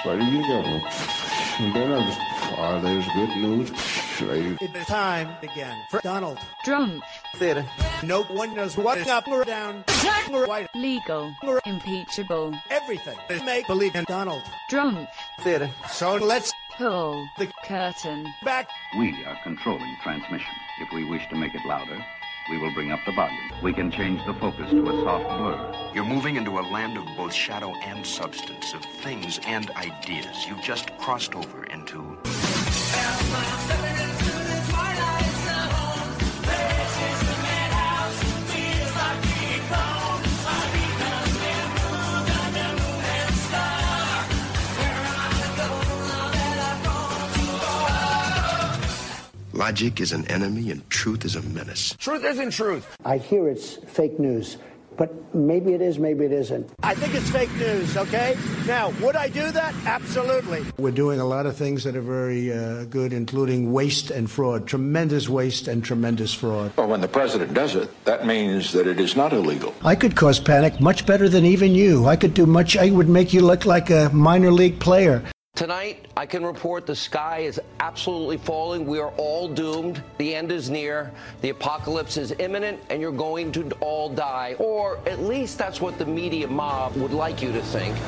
Where do you go? There's good news. It's time again for Donald Trump. Theater. No one knows what's up or down. White. Legal. Impeachable. Everything is make believe in Donald Trump. Theater. So let's pull the curtain back. We are controlling transmission. If we wish to make it louder, we will bring up the volume. We can change the focus to a soft blur. You're moving into a land of both shadow and substance, of things and ideas. You've just crossed over into... Logic is an enemy and truth is a menace. Truth isn't truth. I hear it's fake news, but maybe it is, maybe it isn't. I think it's fake news, okay? Now, would I do that? Absolutely. We're doing a lot of things that are very good, including waste and fraud. Tremendous waste and tremendous fraud. Well, when the president does it, that means that it is not illegal. I could cause panic much better than even you. I would make you look like a minor league player. Tonight, I can report the sky is absolutely falling. We are all doomed. The end is near. The apocalypse is imminent, and you're going to all die. Or at least that's what the media mob would like you to think.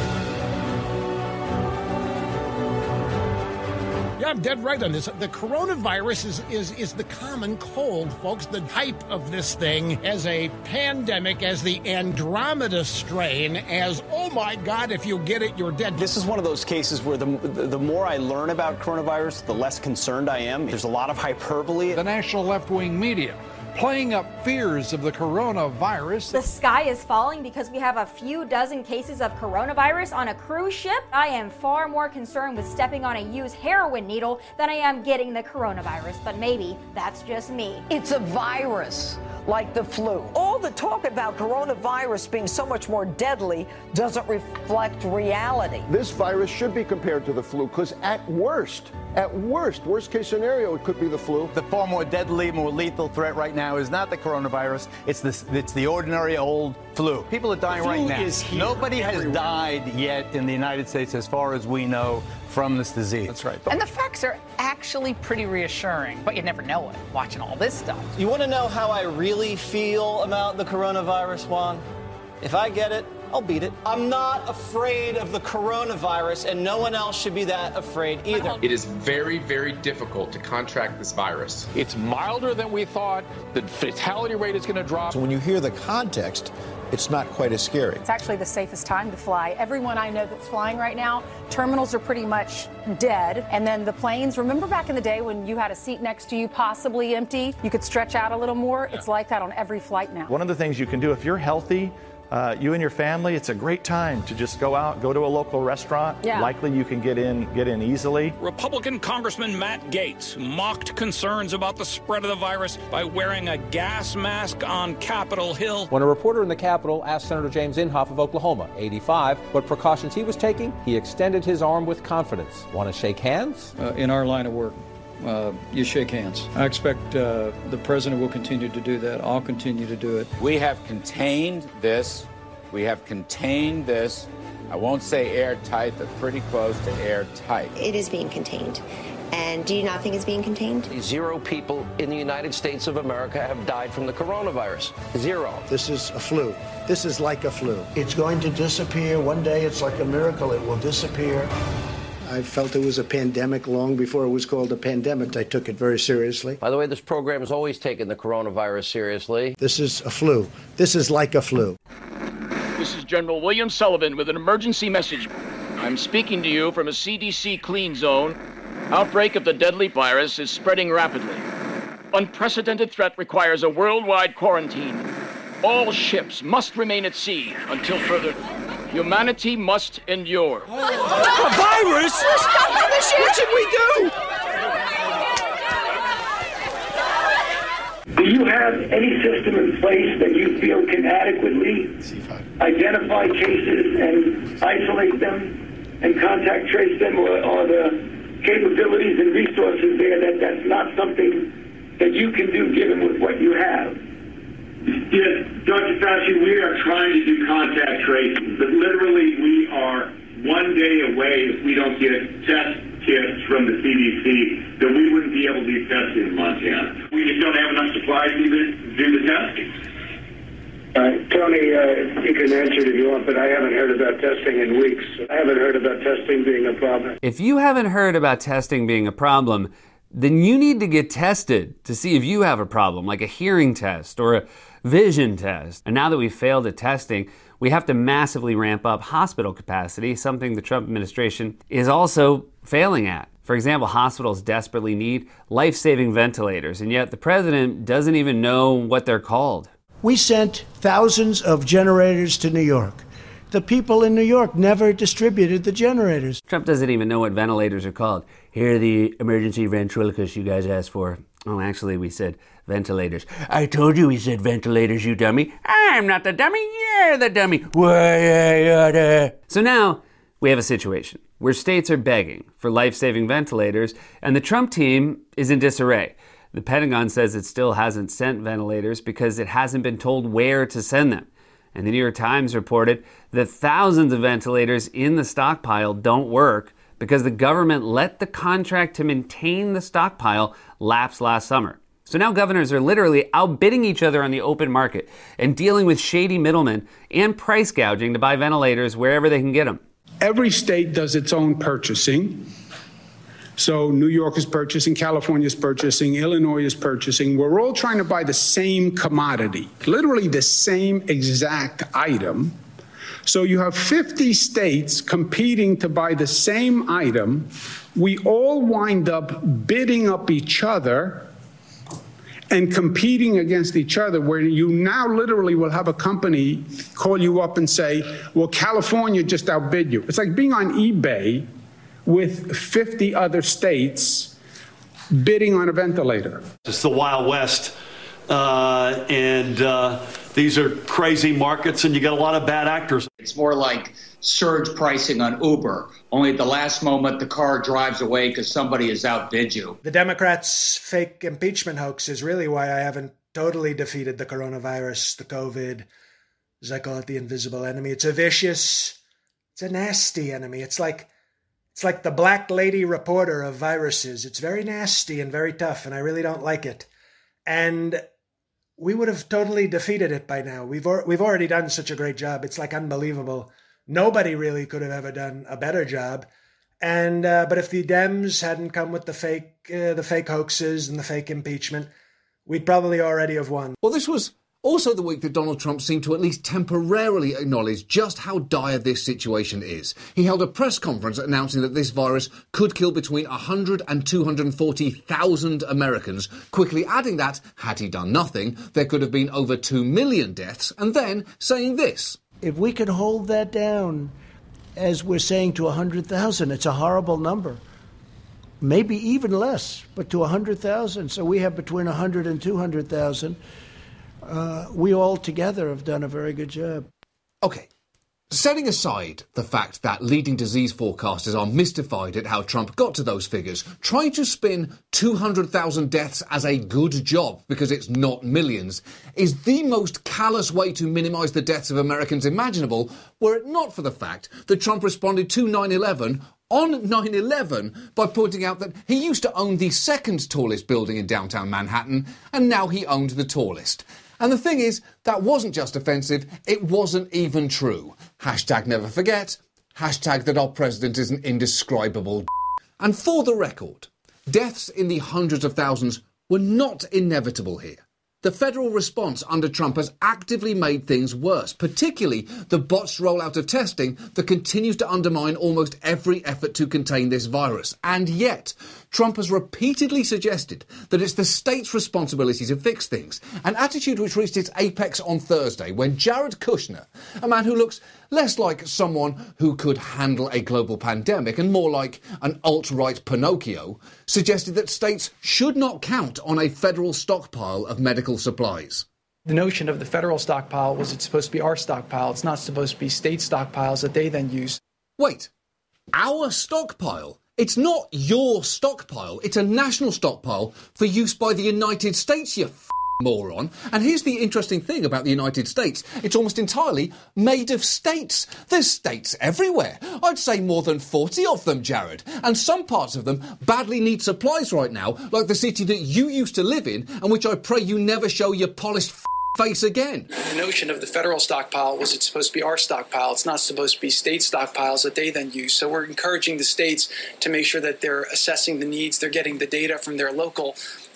Yeah, I'm dead right on this. The coronavirus is the common cold, folks. The hype of this thing as a pandemic, as the Andromeda strain, as, oh my God, if you get it, you're dead. This is one of those cases where the more I learn about coronavirus, the less concerned I am. There's a lot of hyperbole. The national left-wing media playing up fears of the coronavirus. The sky is falling because we have a few dozen cases of coronavirus on a cruise ship. I am far more concerned with stepping on a used heroin needle than I am getting the coronavirus, but maybe that's just me. It's a virus, like the flu. All the talk about coronavirus being so much more deadly doesn't reflect reality. This virus should be compared to the flu because at worst case scenario, it could be the flu. The far more deadly, more lethal threat right now is not the coronavirus. It's the ordinary old flu. People are dying right now. Is here. Nobody has died yet in the United States, as far as we know, from this disease. That's right. And the facts are actually pretty reassuring, but you never know it watching all this stuff. You want to know how I really feel about the coronavirus, Juan? If I get it, I'll beat it. I'm not afraid of the coronavirus, and no one else should be that afraid either. It is very, very difficult to contract this virus. It's milder than we thought. The fatality rate is going to drop. So when you hear the context, it's not quite as scary. It's actually the safest time to fly. Everyone I know that's flying right now, terminals are pretty much dead. And then the planes, remember back in the day when you had a seat next to you possibly empty, you could stretch out a little more? It's like that on every flight now. One of the things you can do if you're healthy, you and your family, it's a great time to just go out, go to a local restaurant. Yeah. Likely you can get in easily. Republican Congressman Matt Gaetz mocked concerns about the spread of the virus by wearing a gas mask on Capitol Hill. When a reporter in the Capitol asked Senator James Inhofe of Oklahoma, 85, what precautions he was taking, he extended his arm with confidence. Want to shake hands? In our line of work, you shake hands. I expect the president will continue to do that. I'll continue to do it. We have contained this. I won't say airtight, but pretty close to airtight. It is being contained. And do you not think it's being contained? 0 people in the United States of America have died from the coronavirus. 0. This is a flu. This is like a flu. It's going to disappear. One day it's like a miracle. It will disappear. I felt it was a pandemic long before it was called a pandemic. I took it very seriously. By the way, this program has always taken the coronavirus seriously. This is a flu. This is like a flu. This is General William Sullivan with an emergency message. I'm speaking to you from a CDC clean zone. Outbreak of the deadly virus is spreading rapidly. Unprecedented threat requires a worldwide quarantine. All ships must remain at sea until further. Humanity must endure. A virus? We're stuck on the ship! What should we do? Do you have any system in place that you feel can adequately identify cases and isolate them and contact trace them, or are the capabilities and resources there that that's not something that you can do given with what you have? Yes, Dr. Fauci, we are trying to do contact tracing, but literally we are one day away if we don't get test kits from the CDC that we wouldn't be able to do testing in Montana. We just don't have enough supplies to do the testing. Tony, you can answer it if you want, but I haven't heard about testing in weeks. I haven't heard about testing being a problem. If you haven't heard about testing being a problem, then you need to get tested to see if you have a problem, like a hearing test or a vision test. And now that we've failed at testing, we have to massively ramp up hospital capacity, something the Trump administration is also failing at. For example, hospitals desperately need life-saving ventilators, and yet the president doesn't even know what they're called. We sent thousands of generators to New York. The people in New York never distributed the generators. Trump doesn't even know what ventilators are called. Here are the emergency ventriloquists you guys asked for. Oh, actually, we said ventilators. I told you we said ventilators, you dummy. I'm not the dummy, you're the dummy. So now we have a situation where states are begging for life-saving ventilators, and the Trump team is in disarray. The Pentagon says it still hasn't sent ventilators because it hasn't been told where to send them. And the New York Times reported that thousands of ventilators in the stockpile don't work because the government let the contract to maintain the stockpile lapse last summer. So now governors are literally outbidding each other on the open market and dealing with shady middlemen and price gouging to buy ventilators wherever they can get them. Every state does its own purchasing. So New York is purchasing, California is purchasing, Illinois is purchasing. We're all trying to buy the same commodity, literally the same exact item. So you have 50 states competing to buy the same item. We all wind up bidding up each other and competing against each other, where you now literally will have a company call you up and say, well, California just outbid you. It's like being on eBay with 50 other states bidding on a ventilator. It's the Wild West, and these are crazy markets, and you got a lot of bad actors. It's more like surge pricing on Uber. Only at the last moment, the car drives away because somebody has outbid you. The Democrats' fake impeachment hoax is really why I haven't totally defeated the coronavirus, the COVID, as I call it, the invisible enemy. It's a vicious, it's a nasty enemy. It's like the Black Lady Reporter of viruses. It's very nasty and very tough, and I really don't like it. And we would have totally defeated it by now. We've already done such a great job. It's like unbelievable. Nobody really could have ever done a better job. And but if the Dems hadn't come with the fake hoaxes and the fake impeachment, we'd probably already have won. Well, this was also the week that Donald Trump seemed to at least temporarily acknowledge just how dire this situation is. He held a press conference announcing that this virus could kill between 100 and 240,000 Americans, quickly adding that, had he done nothing, there could have been over 2 million deaths, and then saying this. If we could hold that down, as we're saying, to 100,000, it's a horrible number. Maybe even less, but to 100,000. So we have between 100 and 200,000. We all together have done a very good job. Okay, setting aside the fact that leading disease forecasters are mystified at how Trump got to those figures, trying to spin 200,000 deaths as a good job because it's not millions is the most callous way to minimise the deaths of Americans imaginable, were it not for the fact that Trump responded to 9/11 on 9/11 by pointing out that he used to own the second tallest building in downtown Manhattan, and now he owned the tallest. And the thing is, that wasn't just offensive, it wasn't even true. Hashtag never forget. Hashtag that our president is an indescribable. And for the record, deaths in the hundreds of thousands were not inevitable here. The federal response under Trump has actively made things worse, particularly the botched rollout of testing that continues to undermine almost every effort to contain this virus. And yet, Trump has repeatedly suggested that it's the state's responsibility to fix things, an attitude which reached its apex on Thursday when Jared Kushner, a man who looks less like someone who could handle a global pandemic and more like an alt-right Pinocchio, suggested that states should not count on a federal stockpile of medical supplies. The notion of the federal stockpile was it's supposed to be our stockpile. It's not supposed to be state stockpiles that they then use. Wait, our stockpile? It's not your stockpile. It's a national stockpile for use by the United States, you moron. And here's the interesting thing about the United States. It's almost entirely made of states. There's states everywhere. I'd say more than 40 of them, Jared. And some parts of them badly need supplies right now, like the city that you used to live in, and which I pray you never show your polished face again. The notion of the federal stockpile was it's supposed to be our stockpile. It's not supposed to be state stockpiles that they then use. So we're encouraging the states to make sure that they're assessing the needs, they're getting the data from their local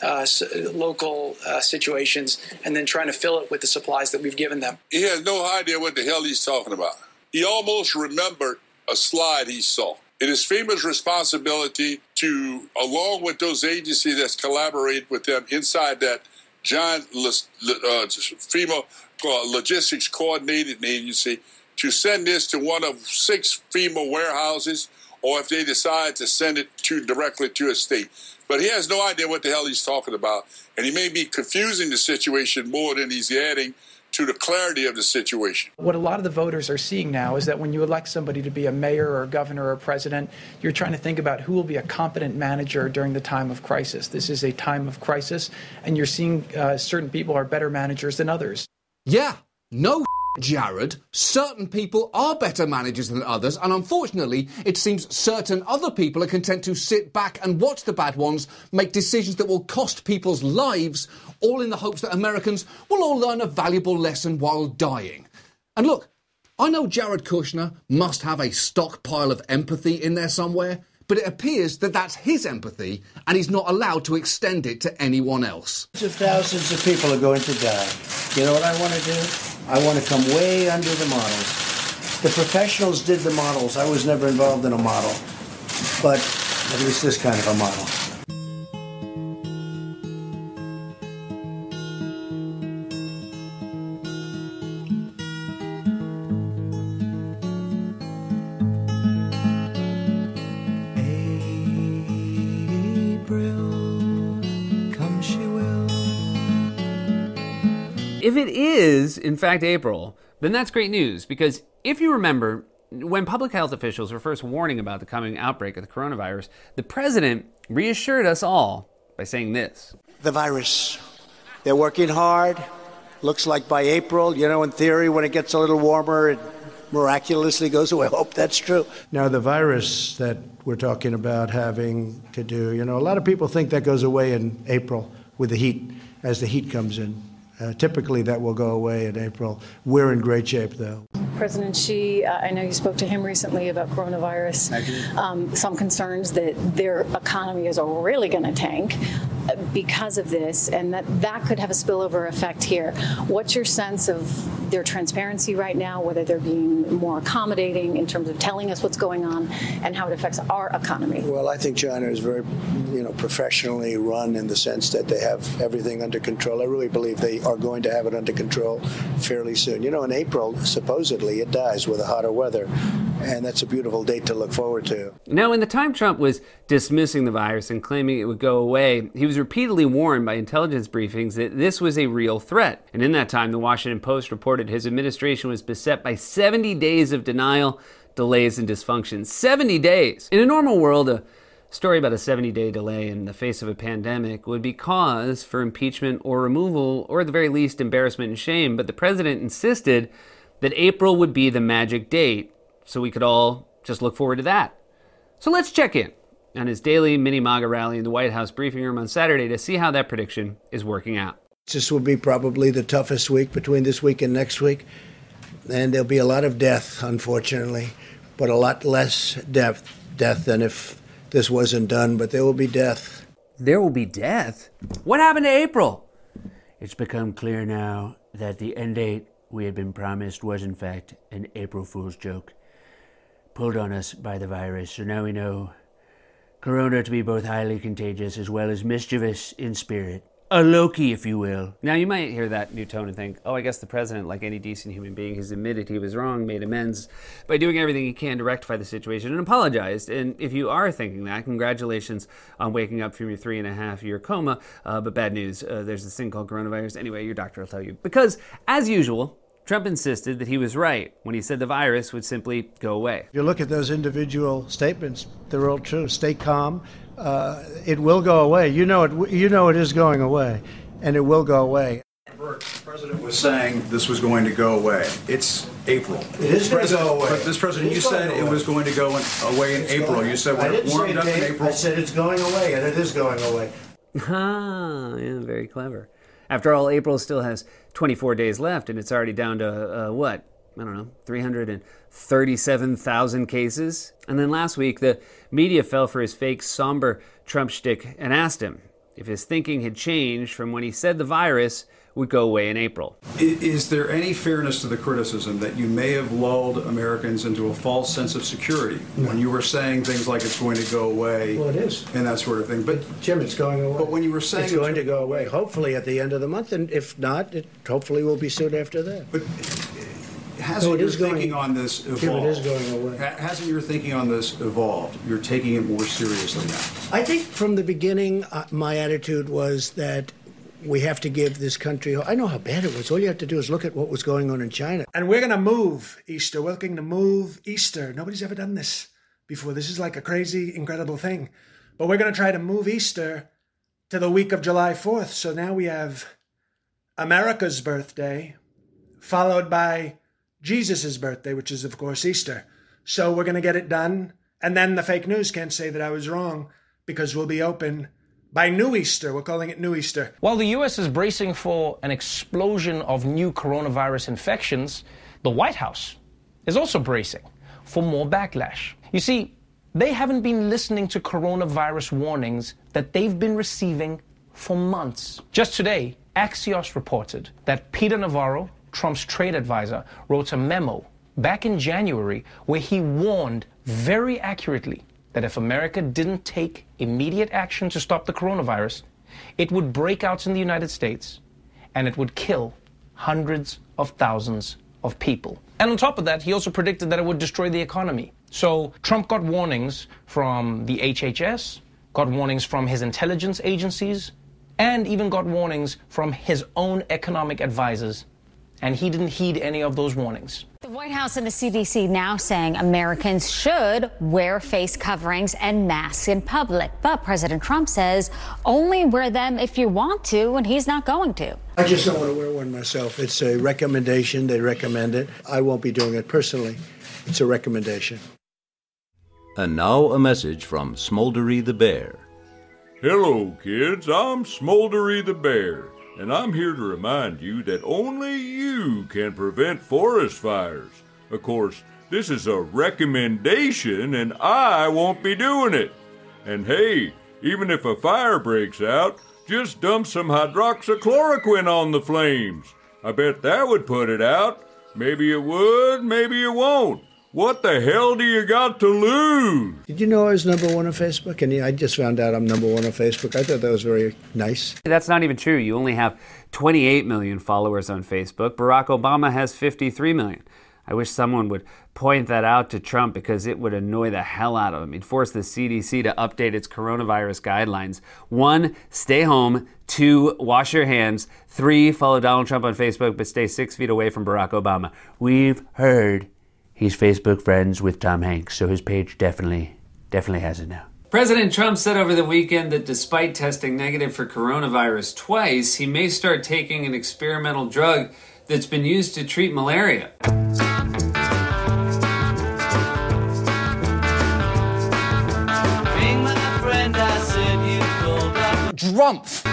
situations, and then trying to fill it with the supplies that we've given them. He has no idea what the hell he's talking about. He almost remembered a slide he saw. It is FEMA's responsibility to, along with those agencies that collaborate with them inside that giant FEMA Logistics Coordinating Agency, to send this to one of 6 FEMA warehouses, or if they decide to send it directly to a state. But he has no idea what the hell he's talking about, and he may be confusing the situation more than he's adding to the clarity of the situation. What a lot of the voters are seeing now is that when you elect somebody to be a mayor or a governor or a president, you're trying to think about who will be a competent manager during the time of crisis. This is a time of crisis, and you're seeing certain people are better managers than others. Yeah, no Jared, certain people are better managers than others, and unfortunately, it seems certain other people are content to sit back and watch the bad ones make decisions that will cost people's lives, all in the hopes that Americans will all learn a valuable lesson while dying. And look, I know Jared Kushner must have a stockpile of empathy in there somewhere, but it appears that that's his empathy, and he's not allowed to extend it to anyone else. Thousands of people are going to die. You know what I want to do? I want to come way under the models. The professionals did the models. I was never involved in a model, but at least this kind of a model. If it is, in fact, April, then that's great news, because if you remember, when public health officials were first warning about the coming outbreak of the coronavirus, the president reassured us all by saying this. The virus, they're working hard. Looks like by April, in theory, when it gets a little warmer, it miraculously goes away. I hope that's true. Now, the virus that we're talking about having to do, a lot of people think that goes away in April with the heat, as the heat comes in. Typically, that will go away in April. We're in great shape, though. President Xi, I know you spoke to him recently about coronavirus. I did. Some concerns that their economy is really going to tank because of this, and that could have a spillover effect here. What's your sense of their transparency right now, whether they're being more accommodating in terms of telling us what's going on and how it affects our economy? Well, I think China is very, professionally run in the sense that they have everything under control. I really believe they are going to have it under control fairly soon. In April, supposedly, it dies with the hotter weather, and that's a beautiful date to look forward to. Now, in the time Trump was dismissing the virus and claiming it would go away, he was repeatedly warned by intelligence briefings that this was a real threat. And in that time, the Washington Post reported his administration was beset by 70 days of denial, delays, and dysfunction. 70 days! In a normal world, a story about a 70-day delay in the face of a pandemic would be cause for impeachment or removal, or at the very least, embarrassment and shame. But the president insisted that April would be the magic date, so we could all just look forward to that. So let's check in on his daily mini-MAGA rally in the White House briefing room on Saturday to see how that prediction is working out. This will be probably the toughest week between this week and next week, and there'll be a lot of death, unfortunately, but a lot less death than if this wasn't done, but there will be death. There will be death? What happened to April? It's become clear now that the end date we had been promised was, in fact, an April Fool's joke pulled on us by the virus. So now we know Corona to be both highly contagious as well as mischievous in spirit. A Loki, if you will. Now, you might hear that new tone and think, oh, I guess the president, like any decent human being, has admitted he was wrong, made amends by doing everything he can to rectify the situation, and apologized. And if you are thinking that, congratulations on waking up from your 3.5-year coma. But bad news, there's this thing called coronavirus. Anyway, your doctor will tell you. Because, as usual, Trump insisted that he was right when he said the virus would simply go away. You look at those individual statements, they're all true. Stay calm. It will go away. You know it is going away. and it will go away. Bert, the president was saying this was going to go away. It's April. It is going to go away. But this president, you said it was going to go away in April. You said when it warmed up in April. I said it's going away, and it is going away. Ah, yeah, very clever. After all, April still has 24 days left, and it's already down to, what? I don't know, 337,000 cases? And then last week, the media fell for his fake somber Trump shtick and asked him if his thinking had changed from when he said the virus would go away in April. Is there any fairness to the criticism that you may have lulled Americans into a false sense of security when you were saying things like it's going to go away? Well, it is. And that sort of thing. But Jim, it's going away. But when you were saying it's going to go away, hopefully at the end of the month, and if not, it hopefully will be soon after that. But hasn't your thinking on this evolved? Jim, it is going away. Hasn't your thinking on this evolved? You're taking it more seriously now. I think from the beginning, my attitude was that we have to give this country. I know how bad it was. All you have to do is look at what was going on in China. And we're going to move Easter. We're looking to move Easter. Nobody's ever done this before. This is like a crazy, incredible thing. But we're going to try to move Easter to the week of July 4th. So now we have America's birthday, followed by Jesus' birthday, which is, of course, Easter. So we're going to get it done. And then the fake news can't say that I was wrong because we'll be open by New Easter. We're calling it New Easter. While the U.S. is bracing for an explosion of new coronavirus infections, the White House is also bracing for more backlash. You see, they haven't been listening to coronavirus warnings that they've been receiving for months. Just today, Axios reported that Peter Navarro, Trump's trade advisor, wrote a memo back in January where he warned very accurately that if America didn't take immediate action to stop the coronavirus, it would break out in the United States and it would kill hundreds of thousands of people. And on top of that, he also predicted that it would destroy the economy. So Trump got warnings from the HHS, got warnings from his intelligence agencies, and even got warnings from his own economic advisors. And he didn't heed any of those warnings. The White House and the CDC now saying Americans should wear face coverings and masks in public. But President Trump says only wear them if you want to, and he's not going to. I just don't want to wear one myself. It's a recommendation. They recommend it. I won't be doing it personally. It's a recommendation. And now a message from Smoldery the Bear. Hello, kids. I'm Smoldery the Bear. And I'm here to remind you that only you can prevent forest fires. Of course, this is a recommendation and I won't be doing it. And hey, even if a fire breaks out, just dump some hydroxychloroquine on the flames. I bet that would put it out. Maybe it would, maybe it won't. What the hell do you got to lose? Did you know I was number one on Facebook? And I just found out I'm number one on Facebook. I thought that was very nice. That's not even true. You only have 28 million followers on Facebook. Barack Obama has 53 million. I wish someone would point that out to Trump because it would annoy the hell out of him. He'd force the CDC to update its coronavirus guidelines. 1, stay home. 2, wash your hands. 3, follow Donald Trump on Facebook but stay 6 feet away from Barack Obama. We've heard he's Facebook friends with Tom Hanks, so his page definitely has it now. President Trump said over the weekend that despite testing negative for coronavirus twice, he may start taking an experimental drug that's been used to treat malaria. Drumpf.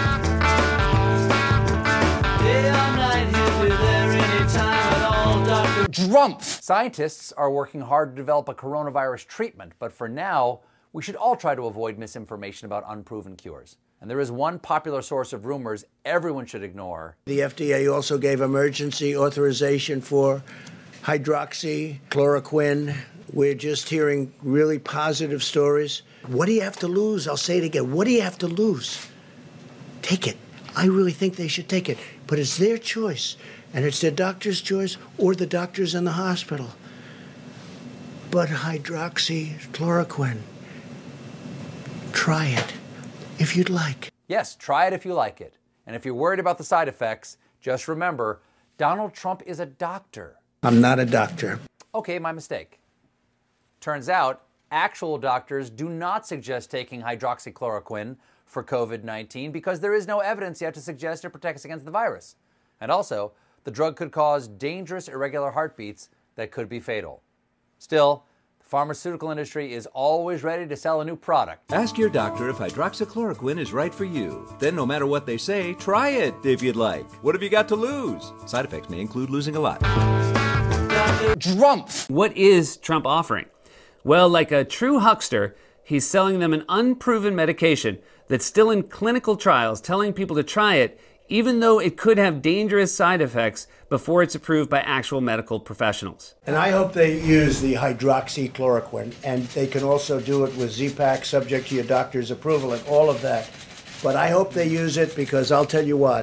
Drumpf. Scientists are working hard to develop a coronavirus treatment, but for now, we should all try to avoid misinformation about unproven cures. And there is one popular source of rumors everyone should ignore. The FDA also gave emergency authorization for hydroxychloroquine. We're just hearing really positive stories. What do you have to lose? I'll say it again. What do you have to lose? Take it. I really think they should take it. But it's their choice. And it's their doctor's choice or the doctors in the hospital. But hydroxychloroquine, try it if you'd like. Yes, try it if you like it. And if you're worried about the side effects, just remember, Donald Trump is a doctor. I'm not a doctor. Okay, my mistake. Turns out, actual doctors do not suggest taking hydroxychloroquine for COVID-19 because there is no evidence yet to suggest it protects against the virus. And also, the drug could cause dangerous irregular heartbeats that could be fatal. Still, the pharmaceutical industry is always ready to sell a new product. Ask your doctor if hydroxychloroquine is right for you. Then, no matter what they say, try it if you'd like. What have you got to lose? Side effects may include losing a lot. Trump! What is Trump offering? Well, like a true huckster, he's selling them an unproven medication that's still in clinical trials, telling people to try it, even though it could have dangerous side effects before it's approved by actual medical professionals. And I hope they use the hydroxychloroquine, and they can also do it with Z-Pak, subject to your doctor's approval and all of that. But I hope they use it because I'll tell you what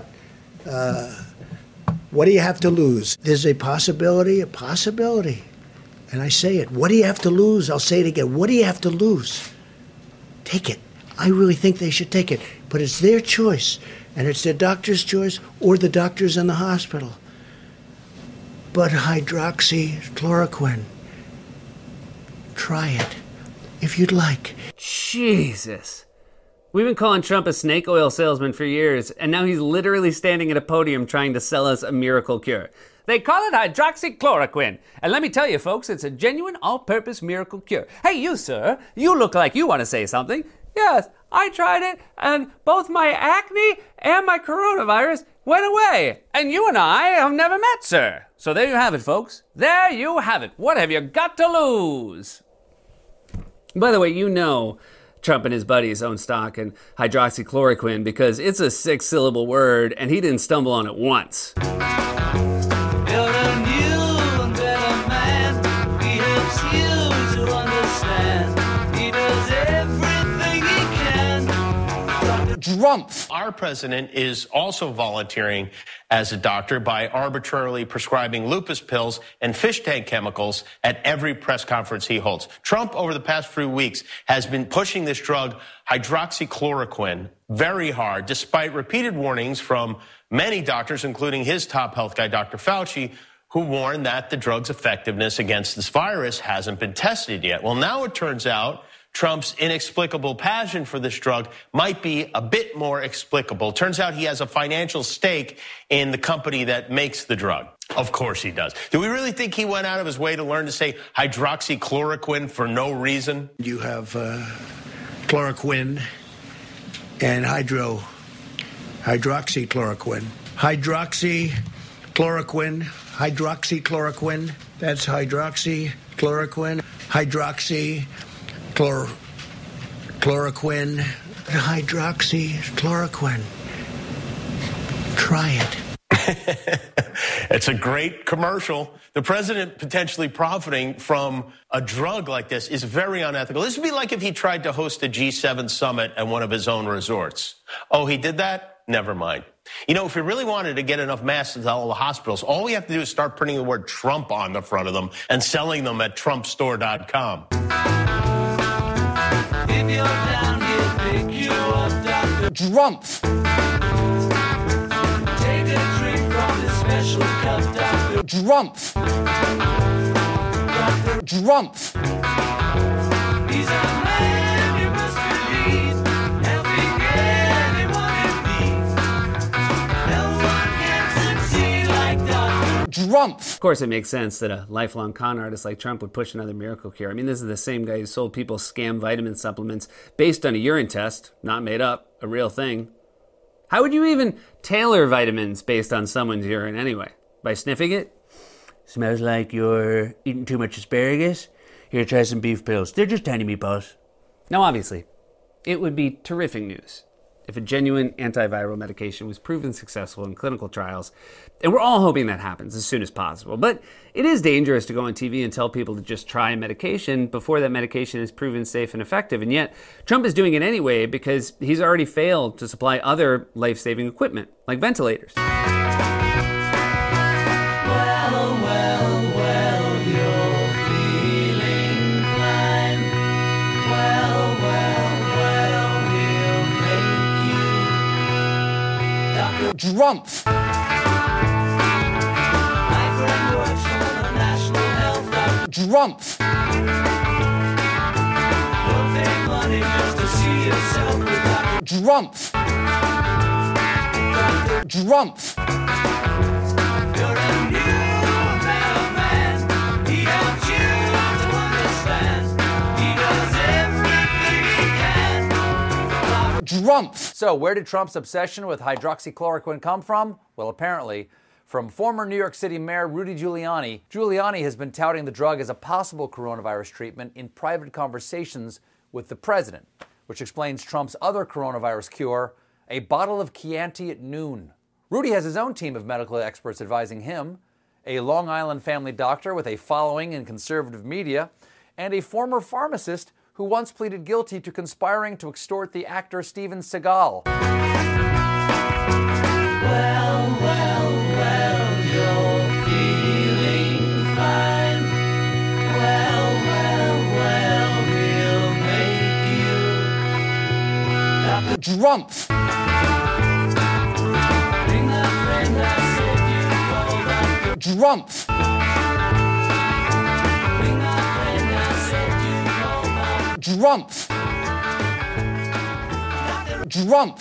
do you have to lose? There's a possibility. And I say it, what do you have to lose? I'll say it again, what do you have to lose? Take it. I really think they should take it, but it's their choice. And it's their doctor's choice or the doctors in the hospital. But hydroxychloroquine, try it if you'd like. Jesus. We've been calling Trump a snake oil salesman for years, and now he's literally standing at a podium trying to sell us a miracle cure. They call it hydroxychloroquine. And let me tell you, folks, it's a genuine all-purpose miracle cure. Hey, you, sir, you look like you want to say something. Yes, I tried it, and both my acne and my coronavirus went away. And you and I have never met, sir. So there you have it, folks. There you have it. What have you got to lose? By the way, you know Trump and his buddies own stock in hydroxychloroquine because it's a 6-syllable word, and he didn't stumble on it once. Trump. Our president is also volunteering as a doctor by arbitrarily prescribing lupus pills and fish tank chemicals at every press conference he holds. Trump, over the past few weeks, has been pushing this drug, hydroxychloroquine, very hard, despite repeated warnings from many doctors, including his top health guy, Dr. Fauci, who warned that the drug's effectiveness against this virus hasn't been tested yet. Well, now it turns out Trump's inexplicable passion for this drug might be a bit more explicable. Turns out he has a financial stake in the company that makes the drug. Of course he does. Do we really think he went out of his way to learn to say hydroxychloroquine for no reason? You have chloroquine and hydroxychloroquine. Hydroxychloroquine. That's hydroxychloroquine. Hydroxychloroquine. Try it. It's a great commercial. The president potentially profiting from a drug like this is very unethical. This would be like if he tried to host a G7 summit at one of his own resorts. Oh, he did that? Never mind. You know, if we really wanted to get enough masks to all the hospitals, all we have to do is start printing the word Trump on the front of them and selling them at trumpstore.com. If you're down here, pick you up, Dr. Trump. Take a drink from this special cup, Dr. Trump. Dr. Trump. He's a man you must believe, helping anyone in need. No one can succeed like Dr. Trump. Of course, it makes sense that a lifelong con artist like Trump would push another miracle cure. I mean, this is the same guy who sold people scam vitamin supplements based on a urine test, not made up, a real thing. How would you even tailor vitamins based on someone's urine anyway? By sniffing it? Smells like you're eating too much asparagus? Here, try some beef pills. They're just tiny meatballs. Now, obviously, it would be terrific news if a genuine antiviral medication was proven successful in clinical trials, and we're all hoping that happens as soon as possible. But it is dangerous to go on TV and tell people to just try a medication before that medication is proven safe and effective, and yet Trump is doing it anyway because he's already failed to supply other life-saving equipment, like ventilators. Trump. Trump. Drumpf. Drumpf. You're a new mailman. He helps you to understand. He does everything he can. Drumpf. So where did Trump's obsession with hydroxychloroquine come from? Well, apparently from former New York City Mayor Rudy Giuliani. Giuliani has been touting the drug as a possible coronavirus treatment in private conversations with the president, which explains Trump's other coronavirus cure, a bottle of Chianti at noon. Rudy has his own team of medical experts advising him, a Long Island family doctor with a following in conservative media, and a former pharmacist who once pleaded guilty to conspiring to extort the actor Steven Seagal. Well, you're feeling fine. Well, we'll make you Drumpf. Bring a friend, I said you called up. Drumpf. Bring a friend, I said you called up. Drumpf. Drumpf.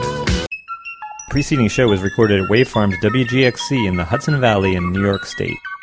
The preceding show was recorded at Wave Farms WGXC in the Hudson Valley in New York State.